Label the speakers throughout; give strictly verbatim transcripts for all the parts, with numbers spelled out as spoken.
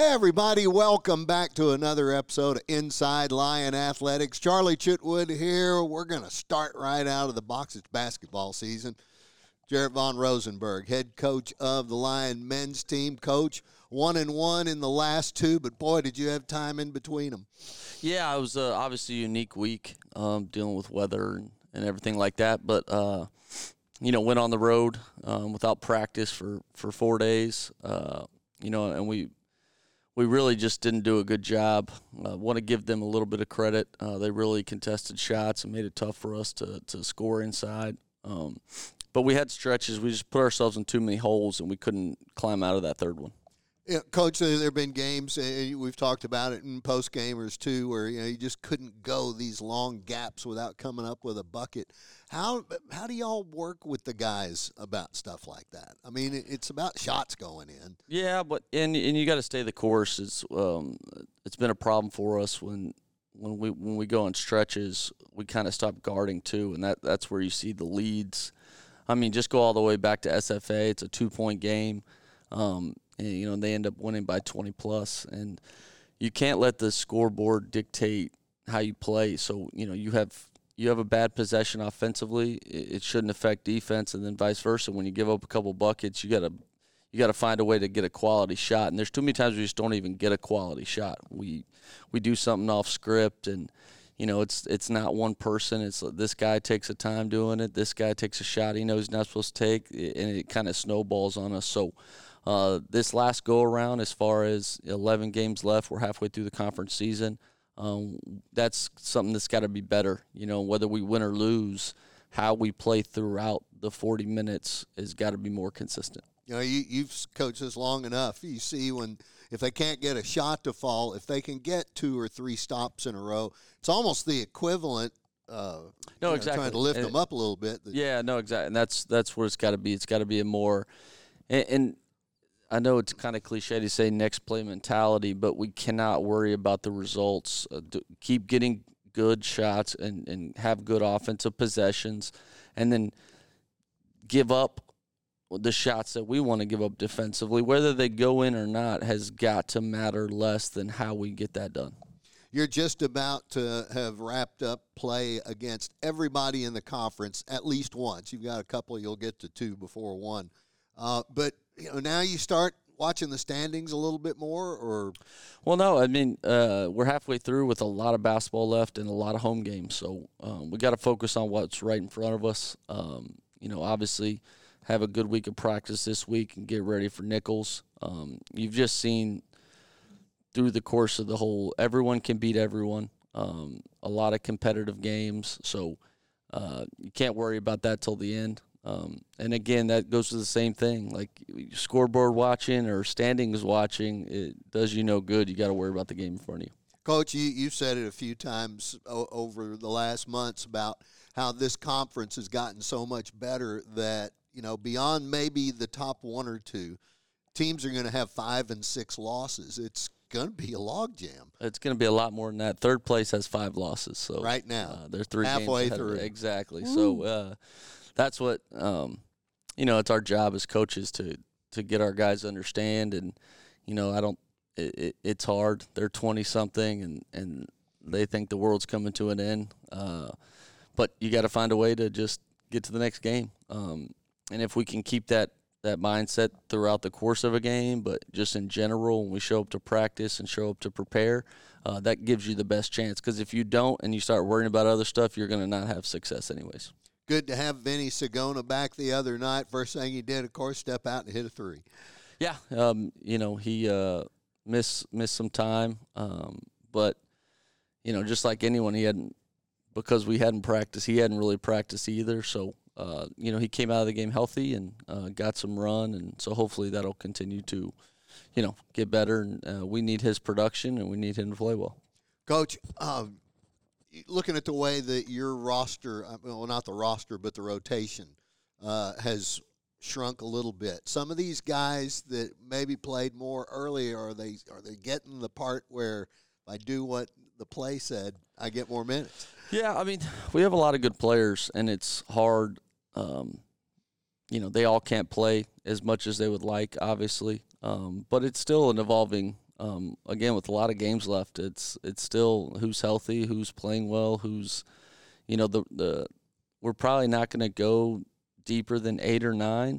Speaker 1: Hey, everybody. Welcome back to another episode of Inside Lion Athletics. Charlie Chitwood here. We're going to start right out of the box. It's basketball season. Jarrett Von Rosenberg, head coach of the Lion men's team. Coach, one and one in the last two, but boy, did you have time in between them.
Speaker 2: Yeah, it was uh, obviously a unique week, um, dealing with weather and, and everything like that. But, uh, you know, went on the road um, without practice for, for four days, uh, you know, and we we really just didn't do a good job. I uh, want to give them a little bit of credit. Uh, they really contested shots and made it tough for us to, to score inside. Um, but we had stretches. We just put ourselves in too many holes, and we couldn't climb out of that third one.
Speaker 1: Yeah, Coach, there have been games, and we've talked about it in post-gamers too, where you know you just couldn't go these long gaps without coming up with a bucket. How how do y'all work with the guys about stuff like that? I mean, it's about shots going in.
Speaker 2: Yeah, but and and you got to stay the course. It's um it's been a problem for us when when we when we go on stretches, we kind of stop guarding too, and that that's where you see the leads. I mean, just go all the way back to S F A. It's a two-point game. Um, and, you know, they end up winning by twenty plus, and you can't let the scoreboard dictate how you play. So, you know, you have you have a bad possession offensively, it shouldn't affect defense, and then vice versa. When you give up a couple buckets, you gotta you gotta find a way to get a quality shot. And there's too many times we just don't even get a quality shot. We we do something off script, and you know, it's it's not one person. It's this guy takes a time doing it. This guy takes a shot he knows he's not supposed to take, and it kind of snowballs on us. So uh, this last go-around, as far as eleven games left, we're halfway through the conference season. Um, that's something that's got to be better. You know, whether we win or lose, how we play throughout the forty minutes has got to be more consistent.
Speaker 1: You know, you, you've coached this long enough. You see when if they can't get a shot to fall, if they can get two or three stops in a row, it's almost the equivalent. Uh,
Speaker 2: no,
Speaker 1: you know,
Speaker 2: exactly.
Speaker 1: Trying to lift
Speaker 2: and,
Speaker 1: them up a little bit.
Speaker 2: Yeah, no, exactly. And that's that's where it's got to be. It's got to be a more, and, and I know it's kind of cliche to say next play mentality, but we cannot worry about the results. Uh, keep getting good shots and, and have good offensive possessions, and then give up the shots that we want to give up defensively. Whether they go in or not has got to matter less than how we get that done.
Speaker 1: You're just about to have wrapped up play against everybody in the conference at least once. You've got a couple, you'll get to two before one. Uh, but you know, now you start watching the standings a little bit more, or?
Speaker 2: Well, no, I mean, uh, we're halfway through with a lot of basketball left and a lot of home games. So um, we got to focus on what's right in front of us. Um, you know, obviously have a good week of practice this week and get ready for Nichols. Um, you've just seen through the course of the whole, everyone can beat everyone. Um, a lot of competitive games, so uh, you can't worry about that till the end. Um, and again, that goes to the same thing. Like scoreboard watching or standings watching, it does you no good. You got to worry about the game in front of you.
Speaker 1: Coach, you, you've said it a few times o- over the last months about how this conference has gotten so much better that, you know, beyond maybe the top one or two, teams are going to have five and six losses. It's going to be a logjam.
Speaker 2: It's going to be a lot more than that. Third place has five losses. So
Speaker 1: right now,
Speaker 2: uh, they're three
Speaker 1: halfway
Speaker 2: games
Speaker 1: through.
Speaker 2: Exactly.
Speaker 1: Woo.
Speaker 2: So uh, that's what um, you know. It's our job as coaches to to get our guys to understand. And you know, I don't. It, it, it's hard. They're twenty something, and and they think the world's coming to an end. Uh, but you got to find a way to just get to the next game. Um, and if we can keep that. that mindset throughout the course of a game, but just in general, when we show up to practice and show up to prepare, uh, that gives you the best chance. Because if you don't and you start worrying about other stuff, you're going to not have success anyways.
Speaker 1: Good to have Vinny Sagona back the other night. First thing he did, of course, step out and hit a three.
Speaker 2: Yeah, um, you know, he uh, missed, missed some time, um, but, you know, just like anyone, he hadn't, because we hadn't practiced, he hadn't really practiced either, so Uh, you know, he came out of the game healthy and uh, got some run, and so hopefully that'll continue to, you know, get better. And uh, we need his production, and we need him to play well.
Speaker 1: Coach, um, looking at the way that your roster, well, not the roster, but the rotation uh, has shrunk a little bit. Some of these guys that maybe played more early, are they are they getting the part where if I do what the play said, I get more minutes?
Speaker 2: Yeah, I mean, we have a lot of good players, and it's hard. Um, you know, they all can't play as much as they would like, obviously, um, but it's still an evolving um, again, with a lot of games left, it's it's still who's healthy, who's playing well, who's, you know, the the we're probably not going to go deeper than eight or nine.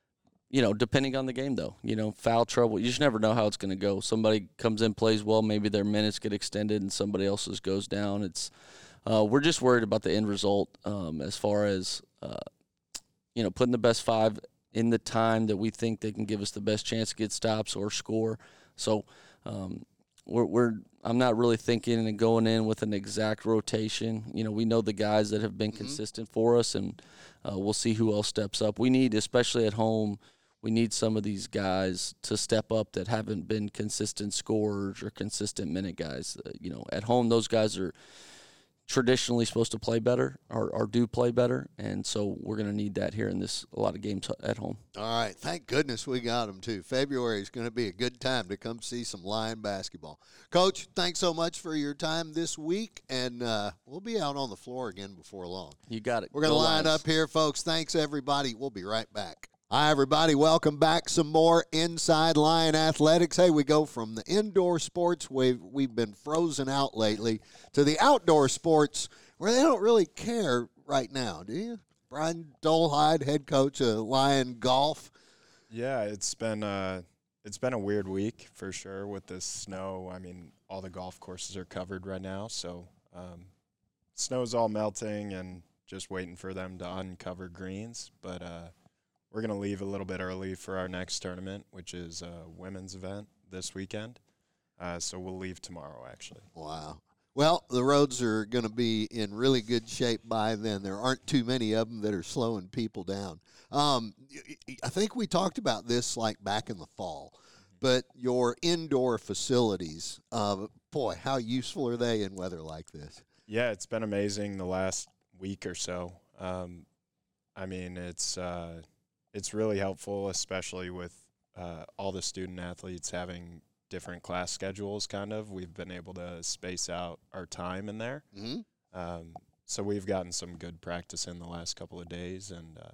Speaker 2: You know, depending on the game, though. You know, foul trouble, you just never know how it's going to go. Somebody comes in, plays well, maybe their minutes get extended, and somebody else's goes down. It's uh, we're just worried about the end result um, as far as uh, you know, putting the best five in the time that we think they can give us the best chance to get stops or score. So um, we're, we're I'm not really thinking and going in with an exact rotation. You know, we know the guys that have been mm-hmm. consistent for us, and uh, we'll see who else steps up. We need, especially at home, we need some of these guys to step up that haven't been consistent scorers or consistent minute guys. Uh, you know, at home, those guys are traditionally supposed to play better or, or do play better, and so we're going to need that here in this a lot of games at home.
Speaker 1: All right, thank goodness we got them too. February is going to be a good time to come see some Lion basketball. Coach, thanks so much for your time this week, and uh, we'll be out on the floor again before long.
Speaker 2: You got it.
Speaker 1: We're going to line
Speaker 2: Lions.
Speaker 1: up here, folks. Thanks, everybody. We'll be right back. Hi, everybody. Welcome back. Some more Inside Lion Athletics. Hey, we go from the indoor sports we've, we've been frozen out lately to the outdoor sports where they don't really care right now, do you? Brian Dolhide, head coach of Lion Golf.
Speaker 3: Yeah, it's been uh, it's been a weird week for sure with this snow. I mean, all the golf courses are covered right now, so um, snow's all melting and just waiting for them to uncover greens, but uh, we're going to leave a little bit early for our next tournament, which is a women's event this weekend. Uh, so we'll leave tomorrow, actually.
Speaker 1: Wow. Well, the roads are going to be in really good shape by then. There aren't too many of them that are slowing people down. Um, I think we talked about this like back in the fall, but your indoor facilities, uh, boy, how useful are they in weather like this?
Speaker 3: Yeah, it's been amazing the last week or so. Um, I mean, it's uh, – It's really helpful, especially with uh, all the student athletes having different class schedules, kind of. We've been able to space out our time in there. Mm-hmm. Um, so we've gotten some good practice in the last couple of days, and uh,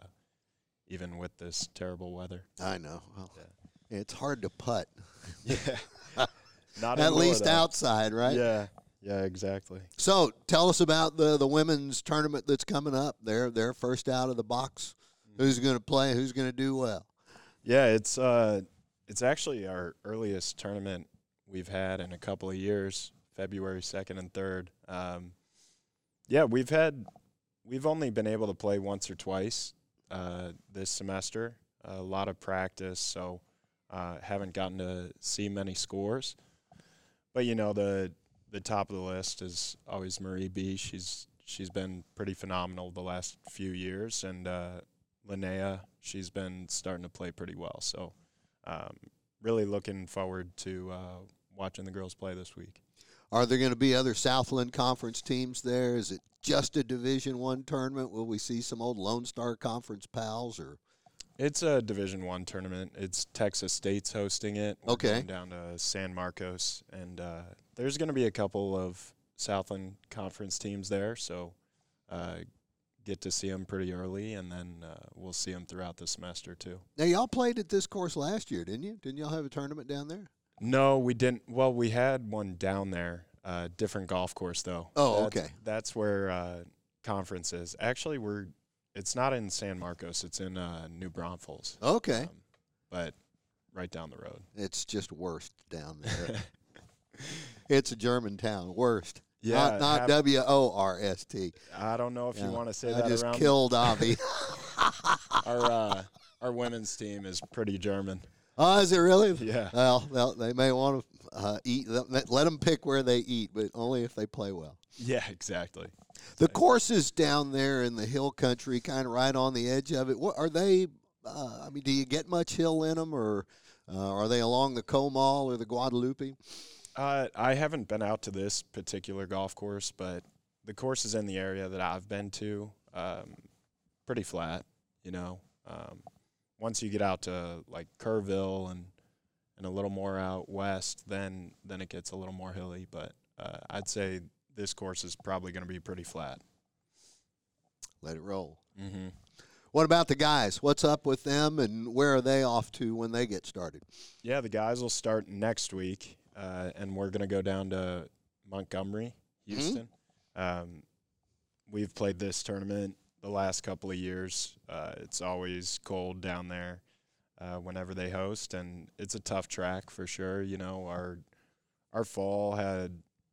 Speaker 3: even with this terrible weather.
Speaker 1: I know. Well, yeah. It's hard to putt.
Speaker 3: Yeah. Not
Speaker 1: At least
Speaker 3: though.
Speaker 1: outside, right?
Speaker 3: Yeah. Yeah, exactly.
Speaker 1: So tell us about the, the women's tournament that's coming up. They're, they're first out of the box. Who's going to play? Who's going to do well?
Speaker 3: Yeah, it's uh, it's actually our earliest tournament we've had in a couple of years, February second and third. Um, yeah, we've had we've only been able to play once or twice uh, this semester. A lot of practice, so uh, haven't gotten to see many scores. But you know, the the top of the list is always Marie B. She's she's been pretty phenomenal the last few years, and uh, Linnea, she's been starting to play pretty well. So um, really looking forward to uh, watching the girls play this week.
Speaker 1: Are there going to be other Southland Conference teams there? Is it just a Division One tournament? Will we see some old Lone Star Conference pals? Or
Speaker 3: It's a Division One tournament. It's Texas State's hosting it. We're
Speaker 1: okay.
Speaker 3: going down to San Marcos, and uh, there's going to be a couple of Southland Conference teams there, so uh, get to see them pretty early, and then uh, we'll see them throughout the semester too.
Speaker 1: Now, y'all played at this course last year, didn't you? Didn't y'all have a tournament down there?
Speaker 3: No, we didn't. Well, we had one down there, uh, different golf course though.
Speaker 1: Oh,
Speaker 3: that's,
Speaker 1: okay.
Speaker 3: That's where uh, conference is. Actually, we're it's not in San Marcos. It's in uh, New Braunfels.
Speaker 1: Okay. Um,
Speaker 3: but right down the road.
Speaker 1: It's just worst down there. It's a German town, worst.
Speaker 3: Yeah,
Speaker 1: not, not W O R S T.
Speaker 3: I don't know if yeah. you want to say
Speaker 1: I
Speaker 3: that.
Speaker 1: I just
Speaker 3: around
Speaker 1: killed Avi.
Speaker 3: our uh, our women's team is pretty German.
Speaker 1: Oh, is it really?
Speaker 3: Yeah.
Speaker 1: Well, well they may want to uh, eat. Let them pick where they eat, but only if they play well.
Speaker 3: Yeah, exactly.
Speaker 1: The courses down there in the hill country, kind of right on the edge of it. What are they? Uh, I mean, do you get much hill in them, or uh, are they along the Comal or the Guadalupe?
Speaker 3: Uh, I haven't been out to this particular golf course, but the courses in the area that I've been to, um, pretty flat, you know. Um, once you get out to, like, Kerrville and, and a little more out west, then then it gets a little more hilly. But uh, I'd say this course is probably going to be pretty flat.
Speaker 1: Let it roll.
Speaker 3: Mm-hmm.
Speaker 1: What about the guys? What's up with them, and where are they off to when they get started?
Speaker 3: Yeah, the guys will start next week. uh, and we're going to go down to Montgomery, Houston. Mm-hmm. Um, we've played this tournament the last couple of years. Uh, it's always cold down there uh, whenever they host, and it's a tough track for sure. You know, our our fall had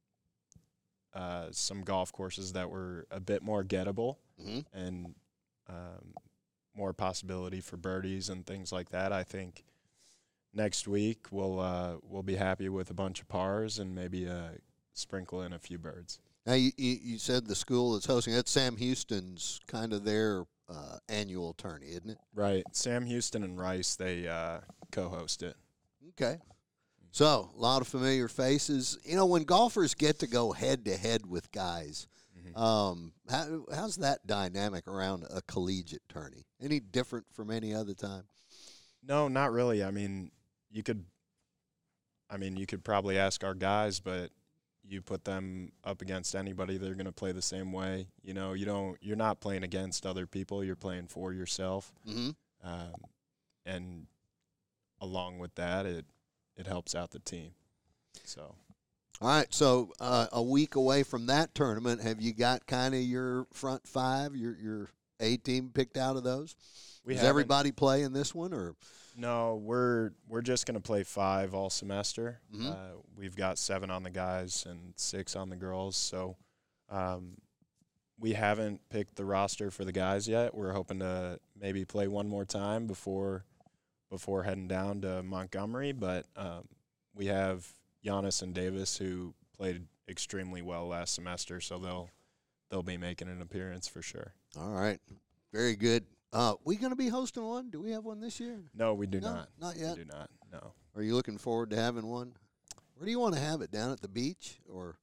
Speaker 3: uh, some golf courses that were a bit more gettable mm-hmm. and um, more possibility for birdies and things like that. I think next week we'll uh, we'll be happy with a bunch of pars and maybe uh, sprinkle in a few birds.
Speaker 1: Now, you, you, you said the school that's hosting, that's Sam Houston's kind of their uh, annual tourney, isn't it?
Speaker 3: Right. Sam Houston and Rice, they uh, co-host it.
Speaker 1: Okay. So, a lot of familiar faces. You know, when golfers get to go head-to-head with guys, mm-hmm. um, how, how's that dynamic around a collegiate tourney? Any different from any other time?
Speaker 3: No, not really. I mean, you could I mean, you could probably ask our guys, but you put them up against anybody, they're going to play the same way. You know, you don't, you're not playing against other people. You're playing for yourself. Mm-hmm. Um, and along with that, it, it helps out the team. So.
Speaker 1: All right. So uh, a week away from that tournament, have you got kind of your front five, your, your A team picked out of those? We Does everybody play in this one, or?
Speaker 3: No, we're we're just going to play five all semester. Mm-hmm. Uh, we've got seven on the guys and six on the girls. So um, we haven't picked the roster for the guys yet. We're hoping to maybe play one more time before before heading down to Montgomery. But um, we have Giannis and Davis, who played extremely well last semester, so they'll they'll be making an appearance for sure.
Speaker 1: All right, very good. Uh, we going to be hosting one? Do we have one this year?
Speaker 3: No, we do
Speaker 1: no,
Speaker 3: not.
Speaker 1: Not yet?
Speaker 3: We do not, no.
Speaker 1: Are you looking forward to having one? Where do you want to have it, down at the beach? Or?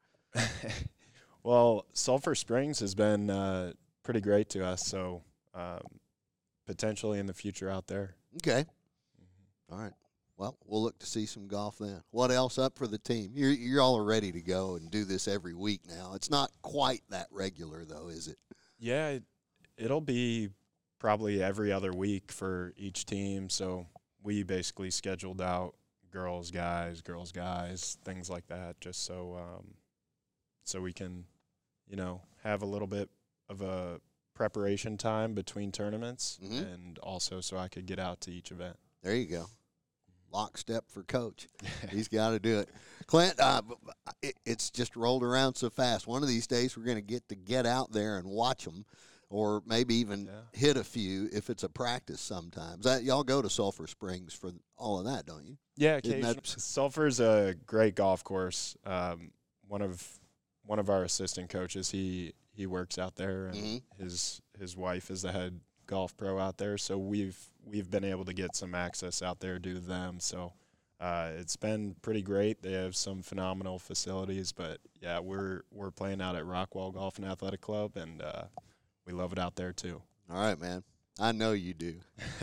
Speaker 3: Well, Sulphur Springs has been uh, pretty great to us, so um, potentially in the future out there.
Speaker 1: Okay. Mm-hmm. All right. Well, we'll look to see some golf then. What else up for the team? You're, you're all ready to go and do this every week now. It's not quite that regular, though, is it?
Speaker 3: Yeah, it, it'll be – probably every other week for each team. So we basically scheduled out girls, guys, girls, guys, things like that, just so um, so we can, you know, have a little bit of a preparation time between tournaments, mm-hmm. and also so I could get out to each event.
Speaker 1: There you go. Lockstep for Coach. He's got to do it. Clint, uh, it, it's just rolled around so fast. One of these days we're going to get to get out there and watch them, or maybe even yeah. hit a few if it's a practice sometimes. That, y'all go to Sulphur Springs for all of that, don't you?
Speaker 3: Yeah, occasionally. Sulphur's a great golf course. Um, one of one of our assistant coaches, he he works out there, and mm-hmm. his his wife is the head golf pro out there. So we've we've been able to get some access out there due to them. So uh, it's been pretty great. They have some phenomenal facilities, but yeah, we're we're playing out at Rockwall Golf and Athletic Club, and uh, we love it out there too.
Speaker 1: All right, man. I know you do.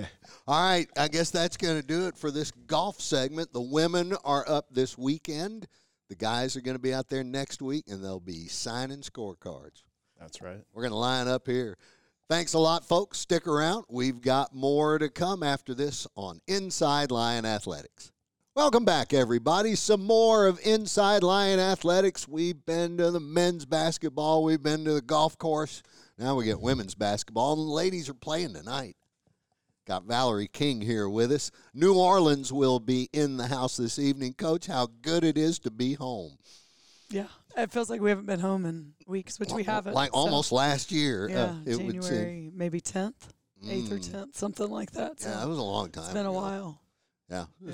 Speaker 1: All right, I guess that's going to do it for this golf segment. The women are up this weekend. The guys are going to be out there next week, and they'll be signing scorecards.
Speaker 3: That's right.
Speaker 1: We're going to line up here. Thanks a lot, folks. Stick around. We've got more to come after this on Inside Lion Athletics. Welcome back, everybody. Some more of Inside Lion Athletics. We've been to the men's basketball. We've been to the golf course. Now we get women's basketball, and the ladies are playing tonight. Got Valerie King here with us. New Orleans will be in the house this evening. Coach, how good it is to be home.
Speaker 4: Yeah, it feels like we haven't been home in weeks, which we haven't.
Speaker 1: Like so. Almost last year.
Speaker 4: Yeah,
Speaker 1: uh, it
Speaker 4: January,
Speaker 1: would seem.
Speaker 4: maybe tenth, eighth mm. or tenth, something like that. So
Speaker 1: yeah, that was a long time
Speaker 4: It's been
Speaker 1: ago.
Speaker 4: a while.
Speaker 1: Yeah.
Speaker 4: yeah.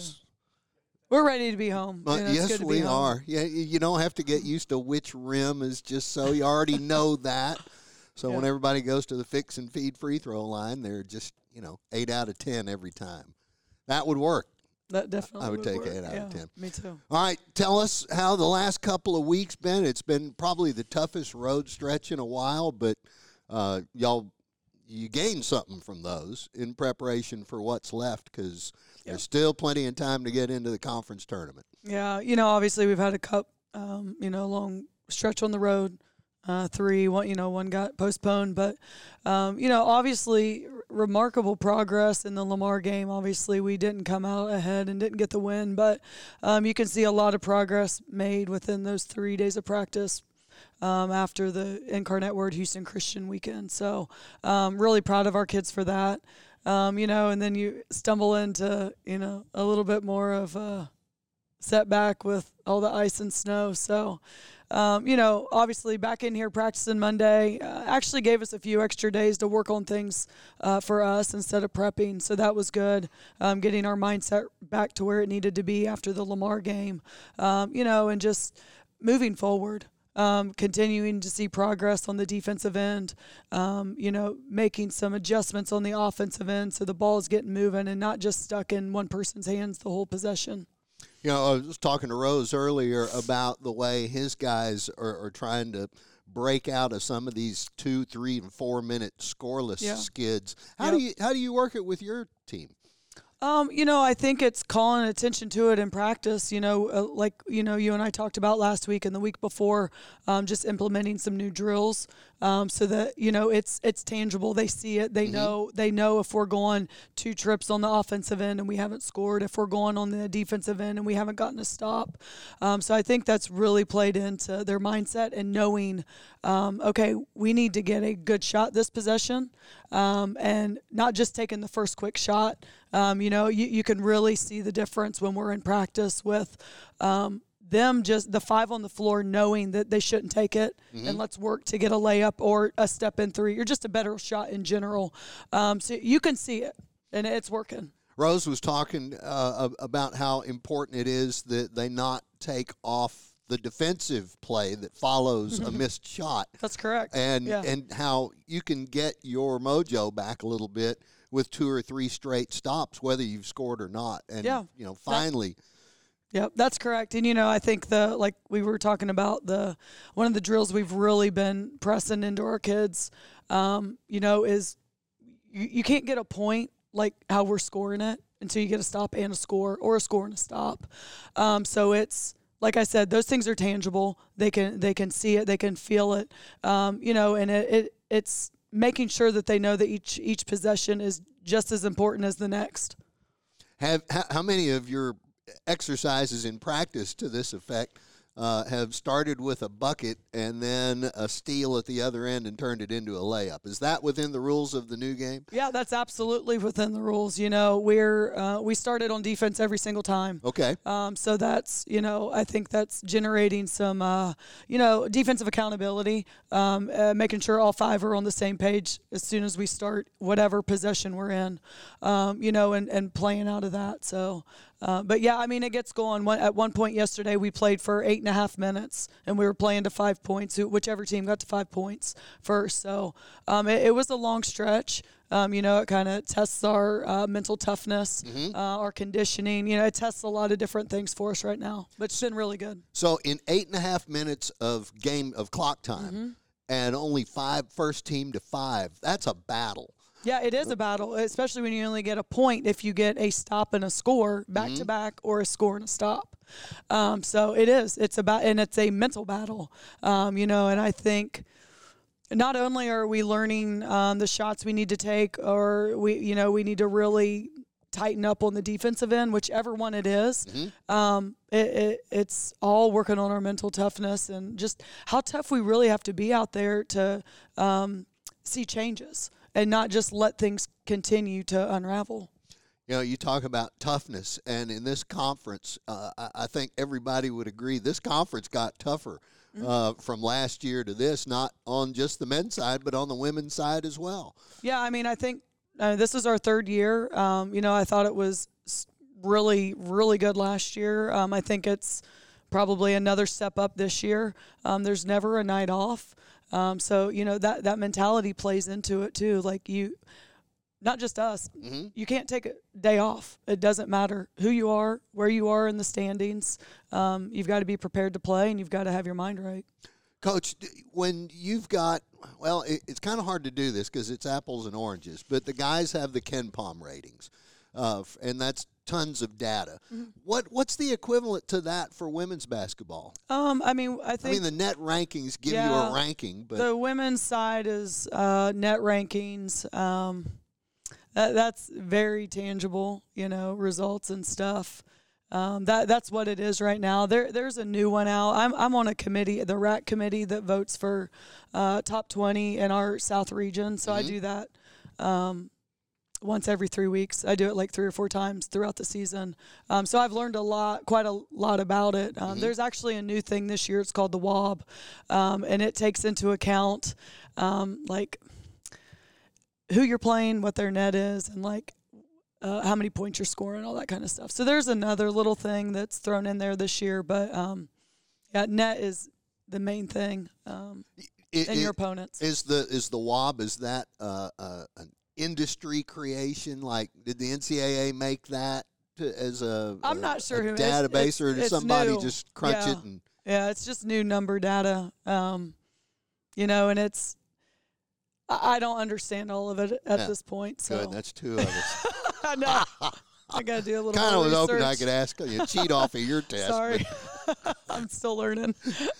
Speaker 4: We're ready to be home.
Speaker 1: Uh,
Speaker 4: you know,
Speaker 1: yes, we
Speaker 4: home.
Speaker 1: are. Yeah, you don't have to get used to which rim is just so. You already know that. So yeah. when everybody goes to the fix and feed free throw line, they're just, you know, eight out of ten every time. That would work.
Speaker 4: That definitely
Speaker 1: I would,
Speaker 4: would
Speaker 1: take
Speaker 4: work.
Speaker 1: eight out
Speaker 4: yeah,
Speaker 1: of ten.
Speaker 4: Me too.
Speaker 1: All right, tell us how the last couple of weeks been. It's been probably the toughest road stretch in a while, but uh, y'all, you gained something from those in preparation for what's left, because yep. there's still plenty of time to get into the conference tournament.
Speaker 4: Yeah, you know, obviously we've had a cup, um, you know, long stretch on the road. Uh, three, one, you know, one got postponed, but, um, you know, obviously remarkable progress in the Lamar game. Obviously, we didn't come out ahead and didn't get the win, but um, you can see a lot of progress made within those three days of practice um, after the Incarnate Word Houston Christian weekend. So um, really proud of our kids for that. Um, you know, and then you stumble into, you know, a little bit more of a setback with all the ice and snow. So, um, you know, obviously back in here practicing Monday uh, actually gave us a few extra days to work on things uh, for us instead of prepping. So that was good, um, getting our mindset back to where it needed to be after the Lamar game, um, you know, and just moving forward. Um, continuing to see progress on the defensive end, um, you know, making some adjustments on the offensive end so the ball is getting moving and not just stuck in one person's hands the whole possession.
Speaker 1: You know, I was talking to Rose earlier about the way his guys are, are trying to break out of some of these two, three, and four minute scoreless
Speaker 4: Yeah.
Speaker 1: skids. How
Speaker 4: Yep.
Speaker 1: do you how do you work it with your team?
Speaker 4: Um, you know, I think it's calling attention to it in practice, you know, uh, like, you know, you and I talked about last week and the week before, um, just implementing some new drills um, so that, you know, it's it's tangible. They see it. They
Speaker 1: Mhm.
Speaker 4: know they know if we're going two trips on the offensive end and we haven't scored, if we're going on the defensive end and we haven't gotten a stop. Um, so I think that's really played into their mindset and knowing, um, okay, we need to get a good shot this possession um, and not just taking the first quick shot. Um, you know, you, you can really see the difference when we're in practice with um, them, just the five on the floor knowing that they shouldn't take it,
Speaker 1: Mhm.
Speaker 4: and let's work to get a layup or a step in three or just a better shot in general. Um, so you can see it, and it's working.
Speaker 1: Rose was talking uh, about how important it is that they not take off the defensive play that follows a missed shot,
Speaker 4: That's correct.
Speaker 1: and
Speaker 4: Yeah.
Speaker 1: and how you can get your mojo back a little bit with two or three straight stops, whether you've scored or not. And
Speaker 4: Yeah.
Speaker 1: you know, finally,
Speaker 4: Yep, that's correct. And you know, I think the like we were talking about the one of the drills we've really been pressing into our kids, um, you know, is you, you can't get a point like how we're scoring it until you get a stop and a score, or a score and a stop. Um, so it's like I said, those things are tangible. They can they can see it, they can feel it, um, you know, and it, it it's making sure that they know that each each possession is just as important as the next.
Speaker 1: have how, how many of your exercises in practice to this effect uh, have started with a bucket and then a steal at the other end and turned it into a layup? Is that within the rules of the new game?
Speaker 4: Yeah, that's absolutely within the rules. You know, we're uh, we started on defense every single time.
Speaker 1: Okay.
Speaker 4: Um, so that's, you know, I think that's generating some, uh, you know, defensive accountability, um, uh, making sure all five are on the same page as soon as we start whatever possession we're in, um, you know, and, and playing out of that. So, uh, but yeah, I mean, it gets going. One, at one point yesterday, we played for eight and a half minutes, and we were playing to five points. who- Whichever team got to five points first. So um, it, it was a long stretch. Um, you know, it kind of tests our uh, mental toughness,
Speaker 1: Mhm.
Speaker 4: uh, our conditioning. You know, it tests a lot of different things for us right now, but it's been really good.
Speaker 1: So in eight and a half minutes of game of clock time
Speaker 4: Mm-hmm.
Speaker 1: and only five first team to five, that's a battle.
Speaker 4: Yeah, it is a battle, especially when you only get a point if you get a stop and a score back to back, or a score and a stop. Um, so it is. It's about, and it's a mental battle. Um, you know, and I think not only are we learning um, the shots we need to take, or we, you know, we need to really tighten up on the defensive end, whichever one it is. Um, it, it, it's all working on our mental toughness and just how tough we really have to be out there to um, see changes and not just let things continue to unravel.
Speaker 1: You know, you talk about toughness, and in this conference, uh, I, I think everybody would agree this conference got tougher uh, from last year to this, not on just the men's side, but on the women's side as well.
Speaker 4: Yeah, I mean, I think uh, this is our third year. Um, you know, I thought it was s- really, really good last year. Um, I think it's probably another step up this year. Um, there's never a night off. Um, so, you know, that, that mentality plays into it too. Like you, not just us,
Speaker 1: Mhm.
Speaker 4: you can't take a day off. It doesn't matter who you are, where you are in the standings. Um, you've got to be prepared to play, and you've got to have your mind right.
Speaker 1: Coach, d- when you've got, well, it, it's kind of hard to do this because it's apples and oranges, but the guys have the Ken Palm ratings, uh, f- and that's tons of data. What What's the equivalent to that for women's basketball?
Speaker 4: Um, I mean, I
Speaker 1: I
Speaker 4: think
Speaker 1: mean, the net rankings give you
Speaker 4: Yeah,
Speaker 1: a ranking, but
Speaker 4: the women's side is uh, net rankings. Um, that, that's very tangible, you know, results and stuff. Um, that that's what it is right now. There there's a new one out. I'm I'm on a committee, the R A C committee that votes for uh, top twenty in our South region. So mm-hmm. I do that um, once every three weeks. I do it like three or four times throughout the season. Um, so I've learned a lot, quite a lot about it. Um, mm-hmm. There's actually a new thing this year. It's called the W O B, um, and it takes into account um, like who you're playing, what their net is, and like. Uh, how many points you're scoring, all that kind of stuff. So there's another little thing that's thrown in there this year, but um, yeah, net is the main thing, um,
Speaker 1: it,
Speaker 4: and
Speaker 1: it,
Speaker 4: your opponents.
Speaker 1: Is the is the W O B, is that uh, uh, an industry creation? Like, did the N C double A make that to, as a,
Speaker 4: I'm
Speaker 1: a,
Speaker 4: not sure
Speaker 1: a
Speaker 4: who
Speaker 1: database,
Speaker 4: it's,
Speaker 1: or did
Speaker 4: it's
Speaker 1: somebody
Speaker 4: new.
Speaker 1: just crunch
Speaker 4: yeah.
Speaker 1: it? And
Speaker 4: yeah, it's just new number data, um, you know, and it's I, I don't understand all of it at
Speaker 1: yeah.
Speaker 4: this point. So
Speaker 1: good, that's two of us.
Speaker 4: I know. I got to do a little
Speaker 1: kind of was
Speaker 4: research.
Speaker 1: hoping I could ask you, cheat off of your test.
Speaker 4: Sorry. I'm still learning.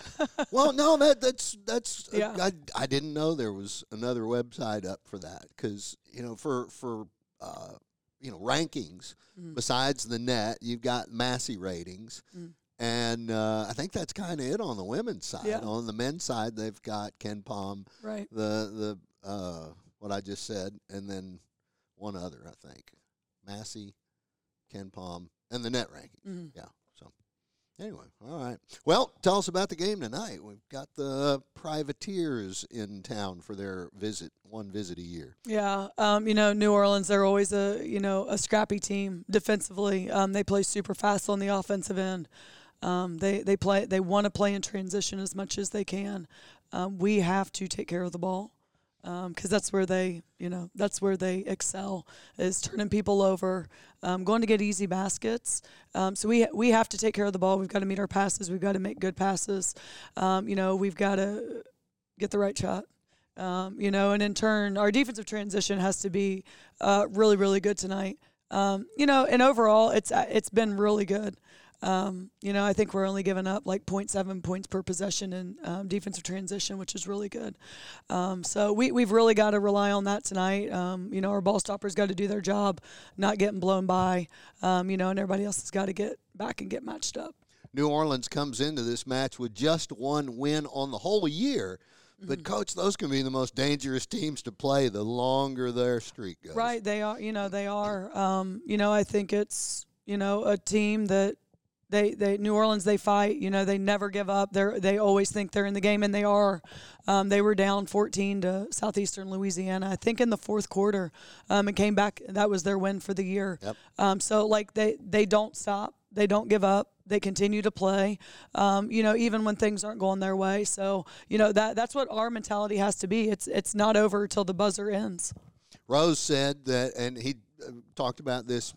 Speaker 1: Well, no, that that's that's
Speaker 4: yeah.
Speaker 1: uh, I I didn't know there was another website up for that, because you know for for uh, you know rankings mm. besides the net, you've got Massey ratings, mm. and uh, I think that's kind of it on the women's side.
Speaker 4: Yeah.
Speaker 1: On the men's side, they've got Ken Palm,
Speaker 4: right?
Speaker 1: The the uh, what I just said, and then one other, I think, Massey, Ken Palm, and the net ranking. Mm-hmm. Yeah. So, anyway, all right. Well, tell us about the game tonight. We've got the Privateers in town for their visit, one visit a year.
Speaker 4: Yeah. Um, you know, New Orleans, they're always a, you know, a scrappy team defensively. Um, they play super fast on the offensive end. Um, they, they play, they want to play in transition as much as they can. Um, we have to take care of the ball. Because um, that's where they, you know, that's where they excel, is turning people over, um, going to get easy baskets. Um, so we we have to take care of the ball. We've got to meet our passes. We've got to make good passes. Um, you know, we've got to get the right shot. Um, you know, and in turn, our defensive transition has to be uh, really, really good tonight. Um, you know, and overall, it's it's been really good. Um, you know, I think we're only giving up like zero point seven points per possession in um, defensive transition, which is really good. Um, so we, we've really got to rely on that tonight. Um, you know, our ball stoppers got to do their job, not getting blown by, um, you know, and everybody else has got to get back and get matched up.
Speaker 1: New Orleans comes into this match with just one win on the whole year. But, mm-hmm. Coach, those can be the most dangerous teams to play the longer their streak goes.
Speaker 4: Right. They are. You know, they are. Um, you know, I think it's, you know, a team that, They, they, New Orleans, they fight. You know, they never give up. They they always think they're in the game, and they are. Um, they were down fourteen to Southeastern Louisiana, I think, in the fourth quarter, um, and came back. That was their win for the year.
Speaker 1: Yep.
Speaker 4: Um, so, like, they, they don't stop. They don't give up. They continue to play, um, you know, even when things aren't going their way. So, you know, that that's what our mentality has to be. It's it's not over till the buzzer ends.
Speaker 1: Rose said that, and he uh, talked about this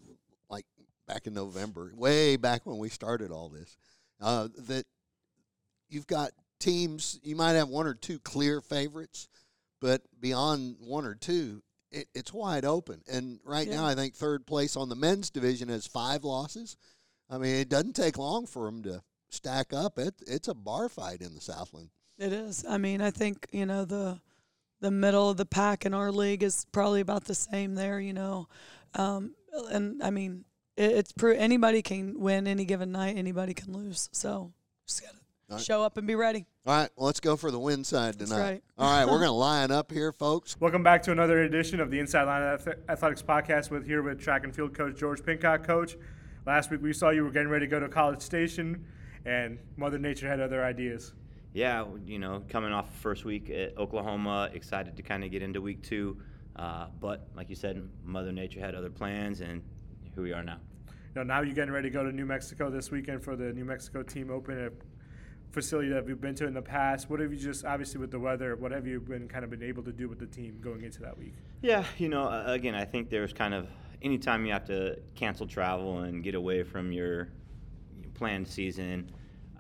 Speaker 1: back in November, way back when we started all this, uh, that you've got teams, you might have one or two clear favorites, but beyond one or two, it, it's wide open. And right yeah. now, I think third place on the men's division has five losses. I mean, it doesn't take long for them to stack up. It, it's a bar fight in the Southland.
Speaker 4: It is. I mean, I think, you know, the the middle of the pack in our league is probably about the same there, you know. Um, and, I mean, It's anybody can win any given night. Anybody can lose. So just gotta right. show up and be ready.
Speaker 1: All right, well, let's go for the win side tonight.
Speaker 4: That's right.
Speaker 1: All right, we're going to line up here, folks.
Speaker 5: Welcome back to another edition of the Inside Line Athletics Podcast. With here with track and field coach George Pincock. Coach, last week we saw you were getting ready to go to College Station, and Mother Nature had other ideas.
Speaker 6: Yeah, you know, coming off the first week at Oklahoma, excited to kind of get into week two. Uh, but like you said, Mother Nature had other plans, and who we are now.
Speaker 5: You know, now you're getting ready to go to New Mexico this weekend for the New Mexico Team Open, a facility that we've been to in the past. What have you just, obviously with the weather, what have you been kind of been able to do with the team going into that week?
Speaker 6: Yeah, you know, again, I think there's kind of, anytime you have to cancel travel and get away from your planned season,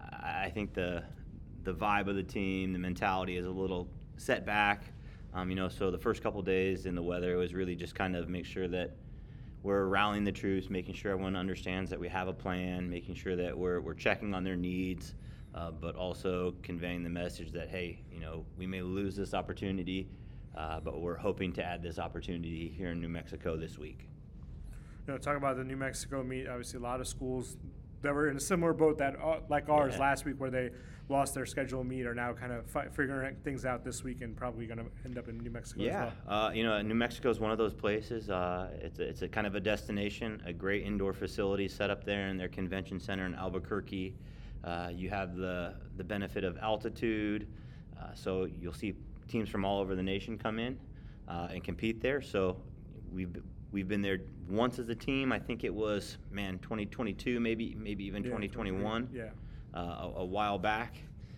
Speaker 6: I think the the vibe of the team, the mentality is a little set back. Um, you know, so the first couple days in the weather was really just kind of make sure that we're rallying the troops, making sure everyone understands that we have a plan, making sure that we're we're checking on their needs, uh, but also conveying the message that, hey, you know, we may lose this opportunity, uh, but we're hoping to add this opportunity here in New Mexico this week.
Speaker 5: You know, talk about the New Mexico meet. Obviously, a lot of schools that were in a similar boat that uh, like ours
Speaker 6: Yeah.
Speaker 5: last week, where they lost their scheduled meet, are now kind of fi- figuring things out this week and probably going to end up in New Mexico
Speaker 6: Yeah,
Speaker 5: as well.
Speaker 6: uh, you know, New Mexico is one of those places. Uh, it's a, it's a kind of a destination, a great indoor facility set up there in their convention center in Albuquerque. Uh, you have the the benefit of altitude, uh, so you'll see teams from all over the nation come in uh, and compete there. So we've we've been there once as a team. I think it was man twenty twenty-two, maybe maybe even
Speaker 5: Yeah,
Speaker 6: twenty twenty-one.
Speaker 5: Yeah.
Speaker 6: Uh, a, a while back.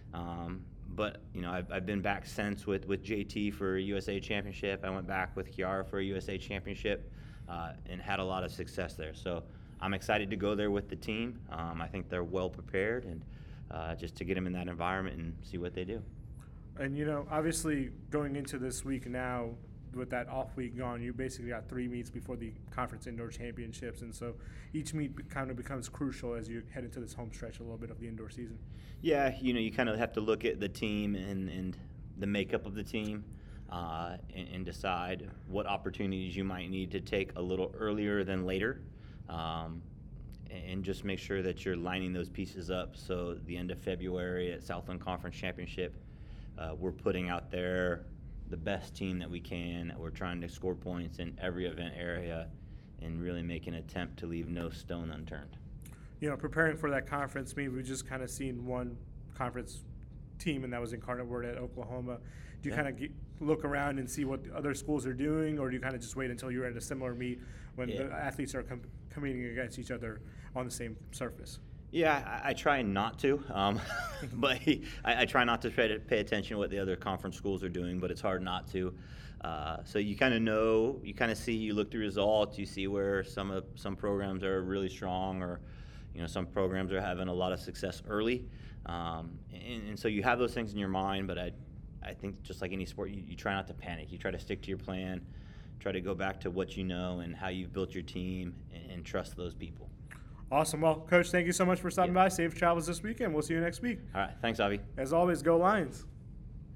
Speaker 6: Um, but, you know, I've, I've been back since with, with J T for a U S A Championship. I went back with Kiara for a U S A Championship uh, and had a lot of success there. So I'm excited to go there with the team. Um, I think they're well prepared, and uh, just to get them in that environment and see what they do.
Speaker 5: And, you know, obviously going into this week now, with that off week gone, you basically got three meets before the conference indoor championships, and so each meet be- kind of becomes crucial as you head into this home stretch a little bit of the indoor season.
Speaker 6: Yeah, you know, you kind of have to look at the team and, and the makeup of the team uh, and, and decide what opportunities you might need to take a little earlier than later, um, and just make sure that you're lining those pieces up so the end of February at Southland Conference Championship, uh, we're putting out there the best team that we can, that we're trying to score points in every event area and really make an attempt to leave no stone unturned.
Speaker 5: You know, preparing for that conference meet, we've just kind of seen one conference team, and that was Incarnate Word at Oklahoma. Do you
Speaker 6: Yeah.
Speaker 5: kind of look around and see what the other schools are doing, or do you kind of just wait until you're at a similar meet when
Speaker 6: Yeah.
Speaker 5: the athletes are com- competing against each other on the same surface?
Speaker 6: Yeah, I, I try not to, um, but I, I try not to try to pay attention to what the other conference schools are doing, but it's hard not to. Uh, so you kind of know, you kind of see, you look through results, you see where some of some programs are really strong, or you know some programs are having a lot of success early, um, and, and so you have those things in your mind. But I, I think just like any sport, you, you try not to panic. You try to stick to your plan, try to go back to what you know and how you've built your team, and, and trust those people.
Speaker 5: Awesome. Well, Coach, thank you so much for stopping
Speaker 6: Yeah.
Speaker 5: by. Safe travels this weekend. We'll see you next week.
Speaker 6: All right, thanks, Avi.
Speaker 5: As always, go Lions.